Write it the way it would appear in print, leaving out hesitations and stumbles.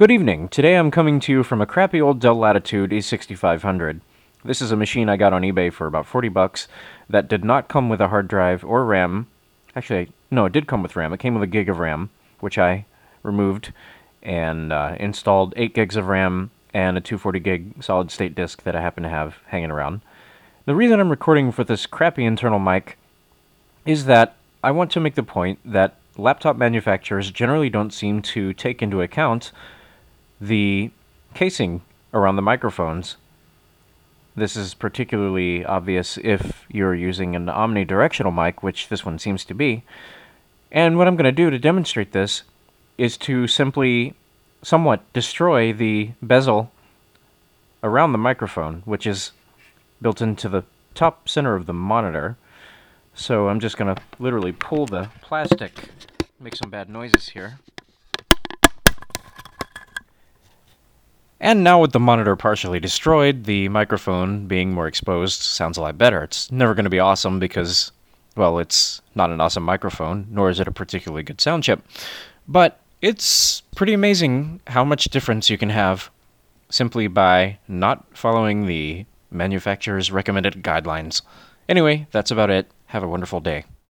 Good evening. Today I'm coming to you from a crappy old Dell Latitude E6500. This is a machine I got on eBay for about $40 that did not come with a hard drive or RAM. Actually, no, it did come with RAM. It came with a gig of RAM, which I removed and installed 8 gigs of RAM and a 240 gig solid state disk that I happen to have hanging around. The reason I'm recording with this crappy internal mic is that I want to make the point that laptop manufacturers generally don't seem to take into account the casing around the microphones. This is particularly obvious if you're using an omnidirectional mic, which this one seems to be. And what I'm going to do to demonstrate this is to simply somewhat destroy the bezel around the microphone, which is built into the top center of the monitor. So I'm just going to literally pull the plastic, make some bad noises here. And now with the monitor partially destroyed, the microphone being more exposed sounds a lot better. It's never going to be awesome because, well, it's not an awesome microphone, nor is it a particularly good sound chip. But it's pretty amazing how much difference you can have simply by not following the manufacturer's recommended guidelines. Anyway, that's about it. Have a wonderful day.